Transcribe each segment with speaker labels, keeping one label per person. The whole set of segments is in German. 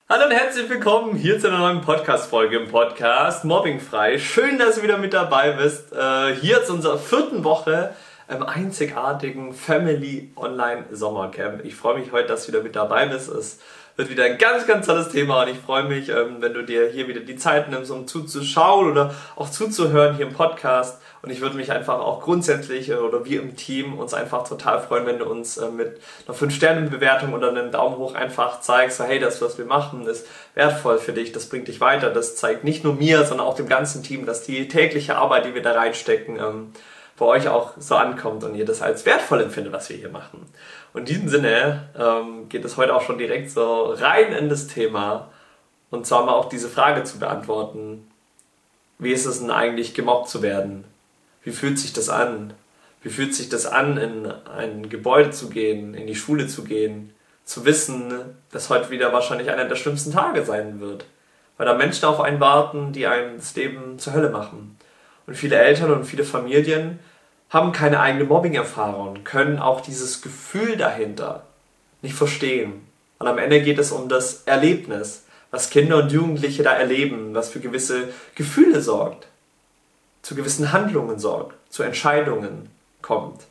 Speaker 1: Hallo und herzlich willkommen hier zu einer neuen Podcast-Folge im Podcast Mobbingfrei. Schön, dass du wieder mit dabei bist. Hier zu unserer 4. Woche im einzigartigen Family Online Sommercamp. Ich freue mich heute, dass du wieder mit dabei bist. Es wird wieder ein ganz, ganz tolles Thema und ich freue mich, wenn du dir hier wieder die Zeit nimmst, um zuzuschauen oder auch zuzuhören hier im Podcast. Und ich würde mich einfach auch grundsätzlich oder wir im Team uns einfach total freuen, wenn du uns mit einer 5-Sterne-Bewertung oder einem Daumen hoch einfach zeigst, so, hey, das, was wir machen, ist wertvoll für dich, das bringt dich weiter. Das zeigt nicht nur mir, sondern auch dem ganzen Team, dass die tägliche Arbeit, die wir da reinstecken, bei euch auch so ankommt und ihr das als wertvoll empfindet, was wir hier machen. Und in diesem Sinne geht es heute auch schon direkt so rein in das Thema und zwar mal auch diese Frage zu beantworten: Wie ist es denn eigentlich, gemobbt zu werden? Wie fühlt sich das an? Wie fühlt sich das an, in ein Gebäude zu gehen, in die Schule zu gehen, zu wissen, dass heute wieder wahrscheinlich einer der schlimmsten Tage sein wird, weil da Menschen auf einen warten, die einem das Leben zur Hölle machen. Und viele Eltern und viele Familien haben keine eigene Mobbing-Erfahrung, können auch dieses Gefühl dahinter nicht verstehen. Und am Ende geht es um das Erlebnis, was Kinder und Jugendliche da erleben, was für gewisse Gefühle sorgt, zu gewissen Handlungen sorgt, zu Entscheidungen kommt.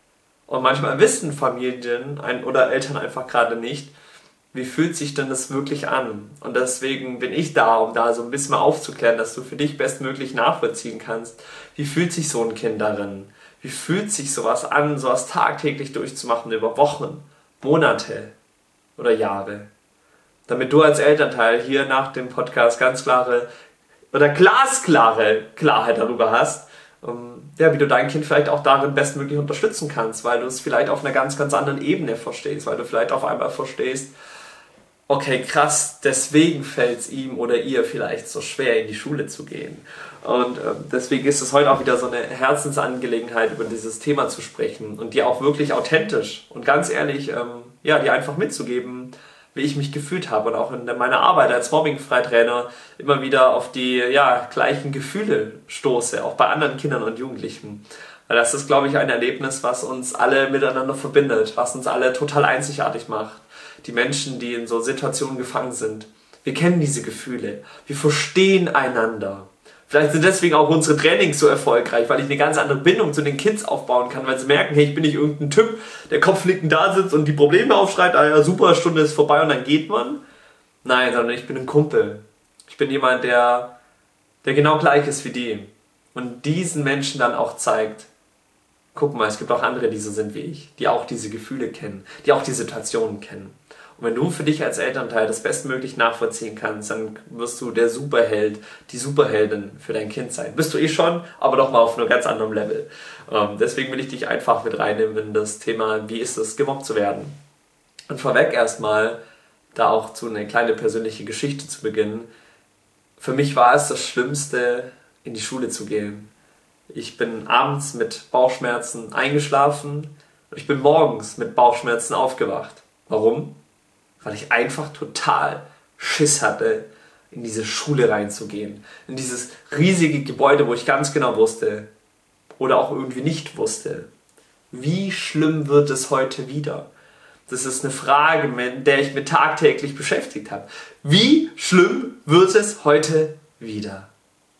Speaker 1: Und manchmal wissen Familien oder Eltern einfach gerade nicht, wie fühlt sich denn das wirklich an. Und deswegen bin ich da, um da so ein bisschen mal aufzuklären, dass du für dich bestmöglich nachvollziehen kannst, wie fühlt sich so ein Kind darin? Wie fühlt sich sowas an, sowas tagtäglich durchzumachen über Wochen, Monate oder Jahre? Damit du als Elternteil hier nach dem Podcast ganz klare oder glasklare Klarheit darüber hast, wie du dein Kind vielleicht auch darin bestmöglich unterstützen kannst, weil du es vielleicht auf einer ganz, ganz anderen Ebene verstehst, weil du vielleicht auf einmal verstehst, okay, krass, deswegen fällt es ihm oder ihr vielleicht so schwer, in die Schule zu gehen. Und deswegen ist es heute auch wieder so eine Herzensangelegenheit, über dieses Thema zu sprechen und dir auch wirklich authentisch und ganz ehrlich, dir einfach mitzugeben, wie ich mich gefühlt habe und auch in meiner Arbeit als Mobbingfreitrainer immer wieder auf die gleichen Gefühle stoße, auch bei anderen Kindern und Jugendlichen. Weil das ist, glaube ich, ein Erlebnis, was uns alle miteinander verbindet, was uns alle total einzigartig macht. Die Menschen, die in so Situationen gefangen sind. Wir kennen diese Gefühle, wir verstehen einander. Vielleicht sind deswegen auch unsere Trainings so erfolgreich, weil ich eine ganz andere Bindung zu den Kids aufbauen kann, weil sie merken, hey, ich bin nicht irgendein Typ, der kopfnickend da sitzt und die Probleme aufschreit, super, Stunde ist vorbei und dann geht man. Nein, sondern ich bin ein Kumpel. Ich bin jemand, der genau gleich ist wie die. Und diesen Menschen dann auch zeigt, guck mal, es gibt auch andere, die so sind wie ich, die auch diese Gefühle kennen, die auch die Situationen kennen. Und wenn du für dich als Elternteil das bestmöglich nachvollziehen kannst, dann wirst du der Superheld, die Superheldin für dein Kind sein. Bist du eh schon, aber doch mal auf einem ganz anderen Level. Deswegen will ich dich einfach mit reinnehmen in das Thema, wie ist es, gemobbt zu werden. Und vorweg erstmal, da auch zu eine kleine persönliche Geschichte zu beginnen. Für mich war es das Schlimmste, in die Schule zu gehen. Ich bin abends mit Bauchschmerzen eingeschlafen und ich bin morgens mit Bauchschmerzen aufgewacht. Warum? Weil ich einfach total Schiss hatte, in diese Schule reinzugehen. In dieses riesige Gebäude, wo ich ganz genau wusste oder auch irgendwie nicht wusste, wie schlimm wird es heute wieder? Das ist eine Frage, mit der ich mich tagtäglich beschäftigt habe. Wie schlimm wird es heute wieder?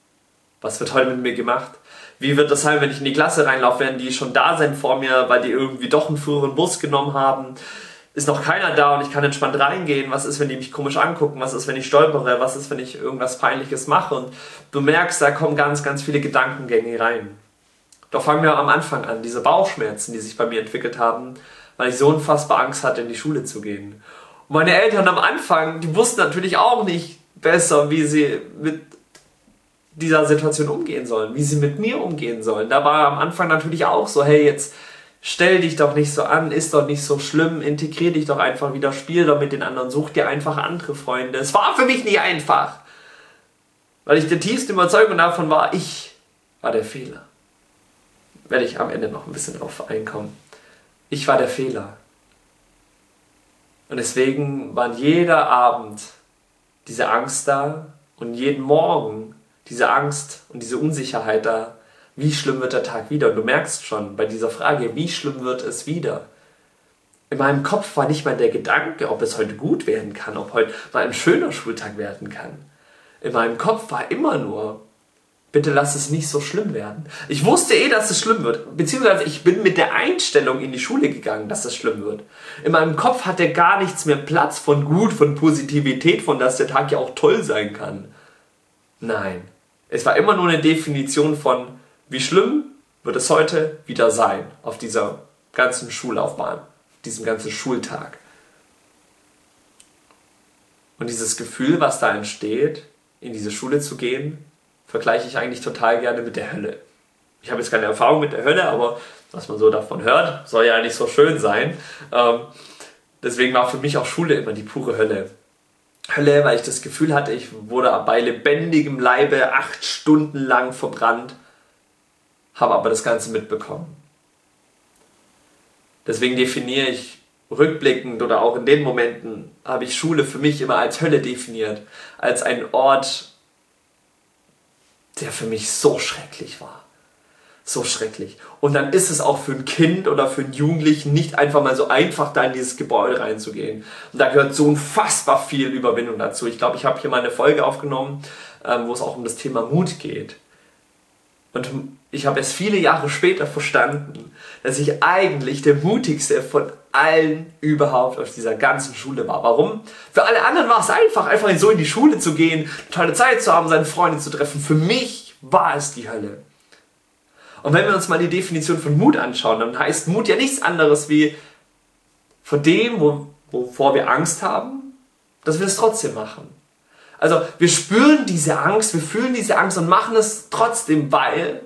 Speaker 1: Was wird heute mit mir gemacht? Wie wird das sein, wenn ich in die Klasse reinlaufe, werden die schon da sein vor mir, weil die irgendwie doch einen früheren Bus genommen haben? Ist noch keiner da und ich kann entspannt reingehen. Was ist, wenn die mich komisch angucken? Was ist, wenn ich stolpere? Was ist, wenn ich irgendwas Peinliches mache? Und du merkst, da kommen ganz, ganz viele Gedankengänge rein. Doch fangen wir am Anfang an, diese Bauchschmerzen, die sich bei mir entwickelt haben, weil ich so unfassbar Angst hatte, in die Schule zu gehen. Und meine Eltern am Anfang, die wussten natürlich auch nicht besser, wie sie mit dieser Situation umgehen sollen, wie sie mit mir umgehen sollen. Da war am Anfang natürlich auch so, hey, jetzt stell dich doch nicht so an, ist doch nicht so schlimm, integrier dich doch einfach wieder, spiel doch mit den anderen, such dir einfach andere Freunde. Es war für mich nicht einfach, weil ich der tiefste Überzeugung davon war, ich war der Fehler. Werde ich am Ende noch ein bisschen drauf einkommen. Ich war der Fehler. Und deswegen war jeder Abend diese Angst da und jeden Morgen diese Angst und diese Unsicherheit da, wie schlimm wird der Tag wieder? Und du merkst schon bei dieser Frage, wie schlimm wird es wieder? In meinem Kopf war nicht mal der Gedanke, ob es heute gut werden kann, ob heute mal ein schöner Schultag werden kann. In meinem Kopf war immer nur, bitte lass es nicht so schlimm werden. Ich wusste dass es schlimm wird. Beziehungsweise ich bin mit der Einstellung in die Schule gegangen, dass es schlimm wird. In meinem Kopf hatte gar nichts mehr Platz von gut, von Positivität, von dass der Tag ja auch toll sein kann. Nein. Es war immer nur eine Definition von, wie schlimm wird es heute wieder sein auf dieser ganzen Schullaufbahn, diesem ganzen Schultag. Und dieses Gefühl, was da entsteht, in diese Schule zu gehen, vergleiche ich eigentlich total gerne mit der Hölle. Ich habe jetzt keine Erfahrung mit der Hölle, aber was man so davon hört, soll ja eigentlich so schön sein. Deswegen war für mich auch Schule immer die pure Hölle. Hölle, weil ich das Gefühl hatte, ich wurde bei lebendigem Leibe 8 Stunden lang verbrannt, habe aber das Ganze mitbekommen. Deswegen definiere ich rückblickend oder auch in den Momenten, habe ich Schule für mich immer als Hölle definiert, als ein Ort, der für mich so schrecklich war. So schrecklich. Und dann ist es auch für ein Kind oder für einen Jugendlichen nicht einfach mal so einfach, da in dieses Gebäude reinzugehen. Und da gehört so unfassbar viel Überwindung dazu. Ich glaube, ich habe hier mal eine Folge aufgenommen, wo es auch um das Thema Mut geht. Und ich habe erst viele Jahre später verstanden, dass ich eigentlich der mutigste von allen überhaupt auf dieser ganzen Schule war. Warum? Für alle anderen war es einfach so in die Schule zu gehen, eine tolle Zeit zu haben, seine Freunde zu treffen. Für mich war es die Hölle. Und wenn wir uns mal die Definition von Mut anschauen, dann heißt Mut ja nichts anderes wie vor dem, wovor wir Angst haben, dass wir es trotzdem machen. Also wir spüren diese Angst, wir fühlen diese Angst und machen es trotzdem, weil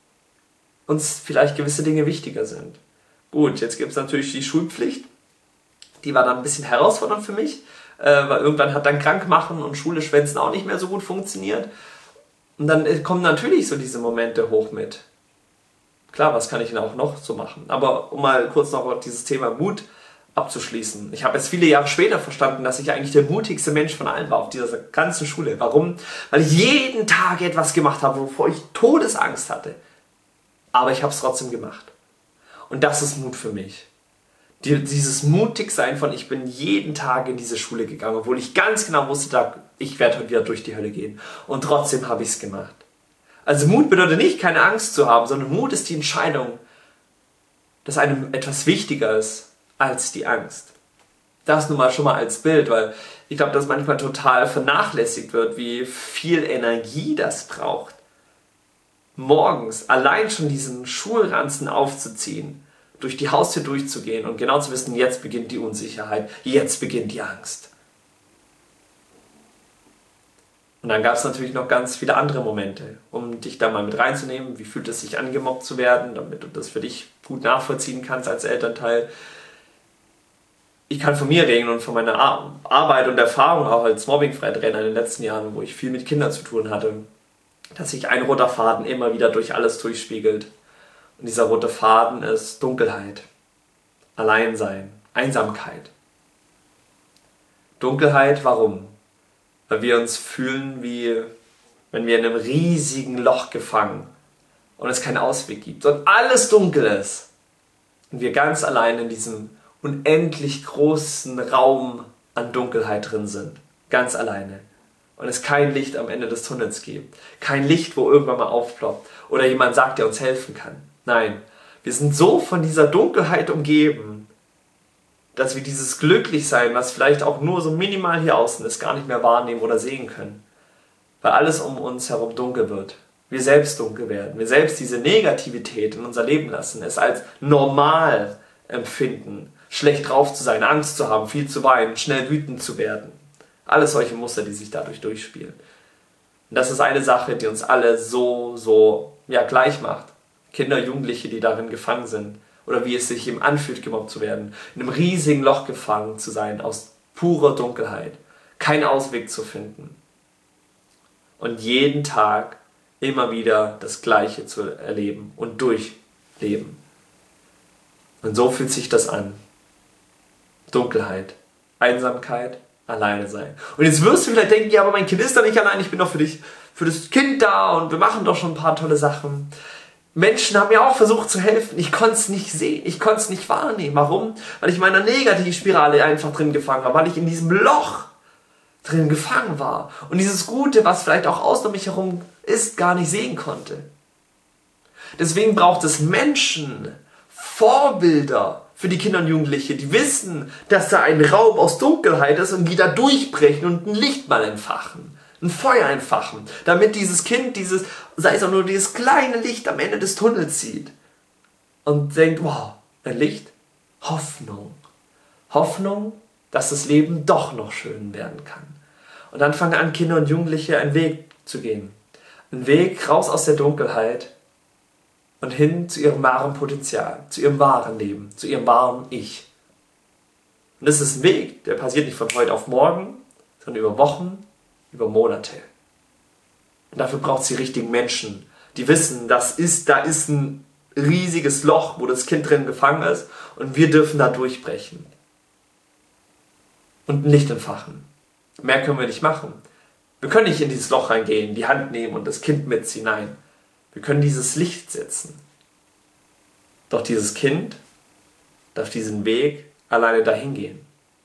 Speaker 1: uns vielleicht gewisse Dinge wichtiger sind. Gut, jetzt gibt es natürlich die Schulpflicht. Die war dann ein bisschen herausfordernd für mich, weil irgendwann hat dann Krankmachen und Schule schwänzen auch nicht mehr so gut funktioniert. Und dann kommen natürlich so diese Momente hoch mit. Klar, was kann ich denn auch noch so machen? Aber um mal kurz noch auf dieses Thema Mut abzuschließen. Ich habe es viele Jahre später verstanden, dass ich eigentlich der mutigste Mensch von allen war auf dieser ganzen Schule. Warum? Weil ich jeden Tag etwas gemacht habe, wovor ich Todesangst hatte. Aber ich habe es trotzdem gemacht. Und das ist Mut für mich. Dieses Mutigsein von, ich bin jeden Tag in diese Schule gegangen, obwohl ich ganz genau wusste, ich werde heute wieder durch die Hölle gehen. Und trotzdem habe ich es gemacht. Also Mut bedeutet nicht, keine Angst zu haben, sondern Mut ist die Entscheidung, dass einem etwas wichtiger ist als die Angst. Das nun mal schon mal als Bild, weil ich glaube, dass manchmal total vernachlässigt wird, wie viel Energie das braucht. Morgens allein schon diesen Schulranzen aufzuziehen, durch die Haustür durchzugehen und genau zu wissen, jetzt beginnt die Unsicherheit, jetzt beginnt die Angst. Und dann gab es natürlich noch ganz viele andere Momente, um dich da mal mit reinzunehmen. Wie fühlt es sich an, gemobbt zu werden, damit du das für dich gut nachvollziehen kannst als Elternteil. Ich kann von mir reden und von meiner Arbeit und Erfahrung auch als Mobbingfreitrainer in den letzten Jahren, wo ich viel mit Kindern zu tun hatte, dass sich ein roter Faden immer wieder durch alles durchspiegelt. Und dieser rote Faden ist Dunkelheit, Alleinsein, Einsamkeit. Dunkelheit, warum? Weil wir uns fühlen, wie wenn wir in einem riesigen Loch gefangen und es keinen Ausweg gibt und alles dunkel ist und wir ganz allein in diesem unendlich großen Raum an Dunkelheit drin sind. Ganz alleine. Und es kein Licht am Ende des Tunnels gibt. Kein Licht, wo irgendwann mal aufploppt. Oder jemand sagt, der uns helfen kann. Nein, wir sind so von dieser Dunkelheit umgeben, dass wir dieses Glücklichsein, was vielleicht auch nur so minimal hier außen ist, gar nicht mehr wahrnehmen oder sehen können. Weil alles um uns herum dunkel wird. Wir selbst dunkel werden. Wir selbst diese Negativität in unser Leben lassen. Es als normal empfinden. Schlecht drauf zu sein, Angst zu haben, viel zu weinen, schnell wütend zu werden. Alles solche Muster, die sich dadurch durchspielen. Und das ist eine Sache, die uns alle so gleich macht. Kinder, Jugendliche, die darin gefangen sind. Oder wie es sich eben anfühlt, gemobbt zu werden. In einem riesigen Loch gefangen zu sein, aus purer Dunkelheit. Keinen Ausweg zu finden. Und jeden Tag immer wieder das Gleiche zu erleben und durchleben. Und so fühlt sich das an. Dunkelheit, Einsamkeit, alleine sein. Und jetzt wirst du vielleicht denken, ja, aber mein Kind ist doch nicht allein, ich bin doch für das Kind da und wir machen doch schon ein paar tolle Sachen. Menschen haben mir auch versucht zu helfen. Ich konnte es nicht sehen, ich konnte es nicht wahrnehmen. Warum? Weil ich in meiner Negativspirale einfach drin gefangen war, weil ich in diesem Loch drin gefangen war und dieses Gute, was vielleicht auch außen um mich herum ist, gar nicht sehen konnte. Deswegen braucht es Menschen, Vorbilder für die Kinder und Jugendliche, die wissen, dass da ein Raum aus Dunkelheit ist und die da durchbrechen und ein Licht mal entfachen. Ein Feuer entfachen, damit dieses Kind, sei es auch nur dieses kleine Licht am Ende des Tunnels sieht und denkt, wow, ein Licht, Hoffnung. Hoffnung, dass das Leben doch noch schön werden kann. Und dann fangen an, Kinder und Jugendliche einen Weg zu gehen. Einen Weg raus aus der Dunkelheit und hin zu ihrem wahren Potenzial, zu ihrem wahren Leben, zu ihrem wahren Ich. Und das ist ein Weg, der passiert nicht von heute auf morgen, sondern über Wochen, über Monate. Und dafür braucht es die richtigen Menschen, die wissen, da ist ein riesiges Loch, wo das Kind drin gefangen ist und wir dürfen da durchbrechen. Und ein Licht entfachen. Mehr können wir nicht machen. Wir können nicht in dieses Loch reingehen, die Hand nehmen und das Kind mitziehen. Nein, wir können dieses Licht setzen. Doch dieses Kind darf diesen Weg alleine dahin gehen.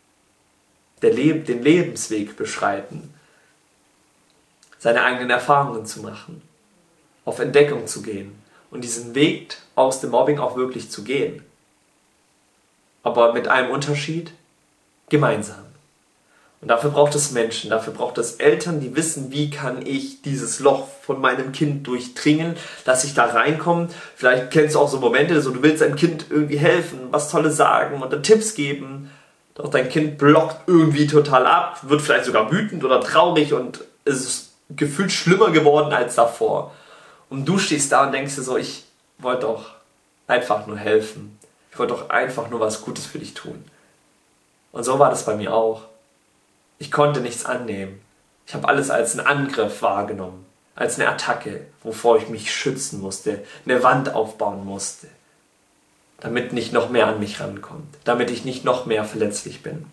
Speaker 1: Den Lebensweg beschreiten. Seine eigenen Erfahrungen zu machen, auf Entdeckung zu gehen und diesen Weg aus dem Mobbing auch wirklich zu gehen. Aber mit einem Unterschied, gemeinsam. Und dafür braucht es Menschen, dafür braucht es Eltern, die wissen, wie kann ich dieses Loch von meinem Kind durchdringen, dass ich da reinkomme. Vielleicht kennst du auch so Momente, so du willst deinem Kind irgendwie helfen, was Tolles sagen und dann Tipps geben, doch dein Kind blockt irgendwie total ab, wird vielleicht sogar wütend oder traurig und es ist gefühlt schlimmer geworden als davor. Und du stehst da und denkst dir so, ich wollte doch einfach nur helfen. Ich wollte doch einfach nur was Gutes für dich tun. Und so war das bei mir auch. Ich konnte nichts annehmen. Ich habe alles als einen Angriff wahrgenommen. Als eine Attacke, wovor ich mich schützen musste, eine Wand aufbauen musste. Damit nicht noch mehr an mich rankommt. Damit ich nicht noch mehr verletzlich bin.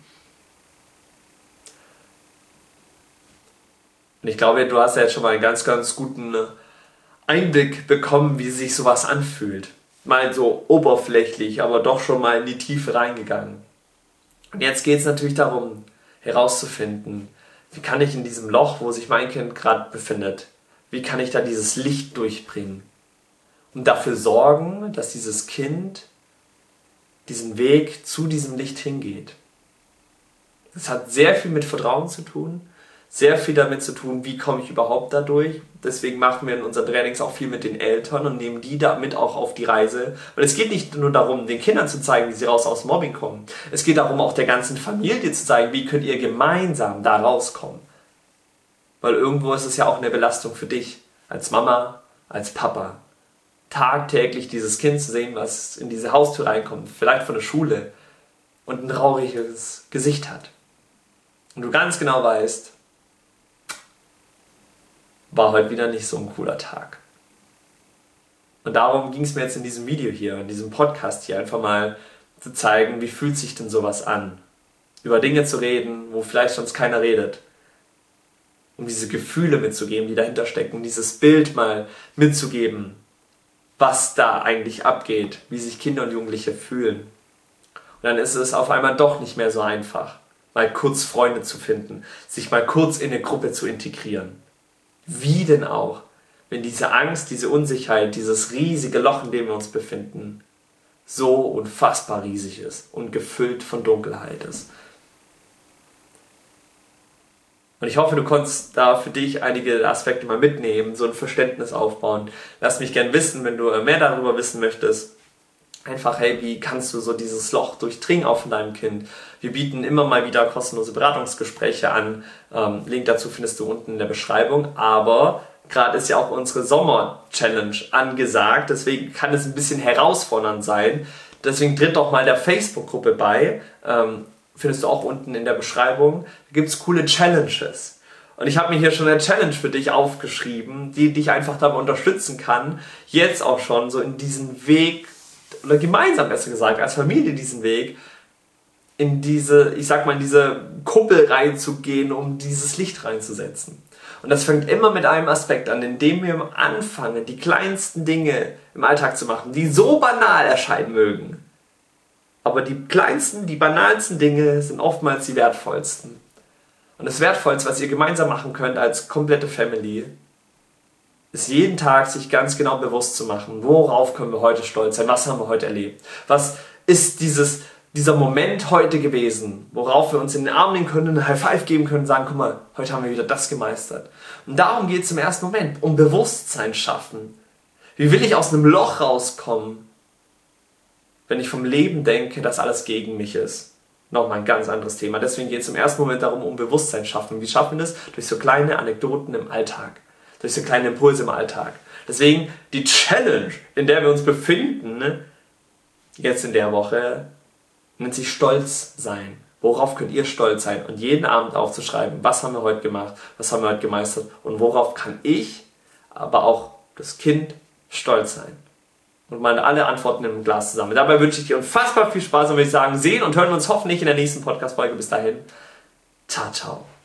Speaker 1: Und ich glaube, du hast ja jetzt schon mal einen ganz, ganz guten Einblick bekommen, wie sich sowas anfühlt. Mal so oberflächlich, aber doch schon mal in die Tiefe reingegangen. Und jetzt geht es natürlich darum, herauszufinden, wie kann ich in diesem Loch, wo sich mein Kind gerade befindet, wie kann ich da dieses Licht durchbringen? Und dafür sorgen, dass dieses Kind diesen Weg zu diesem Licht hingeht. Das hat sehr viel mit Vertrauen zu tun. Sehr viel damit zu tun, wie komme ich überhaupt da durch. Deswegen machen wir in unseren Trainings auch viel mit den Eltern und nehmen die damit auch auf die Reise. Weil es geht nicht nur darum, den Kindern zu zeigen, wie sie raus aus Mobbing kommen. Es geht darum, auch der ganzen Familie zu zeigen, wie könnt ihr gemeinsam da rauskommen. Weil irgendwo ist es ja auch eine Belastung für dich, als Mama, als Papa. Tagtäglich dieses Kind zu sehen, was in diese Haustür reinkommt, vielleicht von der Schule und ein trauriges Gesicht hat. Und du ganz genau weißt, war heute wieder nicht so ein cooler Tag. Und darum ging es mir jetzt in diesem Video hier, in diesem Podcast hier, einfach mal zu zeigen, wie fühlt sich denn sowas an. Über Dinge zu reden, wo vielleicht sonst keiner redet. Um diese Gefühle mitzugeben, die dahinter stecken, dieses Bild mal mitzugeben, was da eigentlich abgeht, wie sich Kinder und Jugendliche fühlen. Und dann ist es auf einmal doch nicht mehr so einfach, mal kurz Freunde zu finden, sich mal kurz in eine Gruppe zu integrieren. Wie denn auch, wenn diese Angst, diese Unsicherheit, dieses riesige Loch, in dem wir uns befinden, so unfassbar riesig ist und gefüllt von Dunkelheit ist. Und ich hoffe, du konntest da für dich einige Aspekte mal mitnehmen, so ein Verständnis aufbauen. Lass mich gern wissen, wenn du mehr darüber wissen möchtest. Einfach, hey, wie kannst du so dieses Loch durchdringen auch von deinem Kind? Wir bieten immer mal wieder kostenlose Beratungsgespräche an. Link dazu findest du unten in der Beschreibung. Aber gerade ist ja auch unsere Sommer-Challenge angesagt. Deswegen kann es ein bisschen herausfordernd sein. Deswegen tritt doch mal der Facebook-Gruppe bei. Findest du auch unten in der Beschreibung. Da gibt es coole Challenges. Und ich habe mir hier schon eine Challenge für dich aufgeschrieben, die dich einfach dabei unterstützen kann, jetzt auch schon so in diesen Weg, oder gemeinsam besser gesagt, als Familie diesen Weg in diese Kuppel reinzugehen, um dieses Licht reinzusetzen. Und das fängt immer mit einem Aspekt an, indem wir anfangen, die kleinsten Dinge im Alltag zu machen, die so banal erscheinen mögen. Aber die kleinsten, die banalsten Dinge sind oftmals die wertvollsten. Und das Wertvollste, was ihr gemeinsam machen könnt als komplette Family, ist jeden Tag sich ganz genau bewusst zu machen, worauf können wir heute stolz sein, was haben wir heute erlebt, was ist dieser Moment heute gewesen, worauf wir uns in den Arm nehmen können, einen High Five geben können und sagen, guck mal, heute haben wir wieder das gemeistert. Und darum geht es im ersten Moment, um Bewusstsein schaffen. Wie will ich aus einem Loch rauskommen, wenn ich vom Leben denke, dass alles gegen mich ist? Nochmal ein ganz anderes Thema. Deswegen geht es im ersten Moment darum, um Bewusstsein schaffen. Wie schaffen wir das? Durch so kleine Anekdoten im Alltag, durch so kleine Impulse im Alltag. Deswegen die Challenge, in der wir uns befinden, jetzt in der Woche, nennt sich Stolz sein. Worauf könnt ihr stolz sein? Und jeden Abend aufzuschreiben, was haben wir heute gemacht, was haben wir heute gemeistert und worauf kann ich, aber auch das Kind, stolz sein. Und mal alle Antworten im Glas zusammen. Dabei wünsche ich dir unfassbar viel Spaß und würde ich sagen, sehen und hören wir uns hoffentlich in der nächsten Podcast-Folge. Bis dahin, ciao, ciao.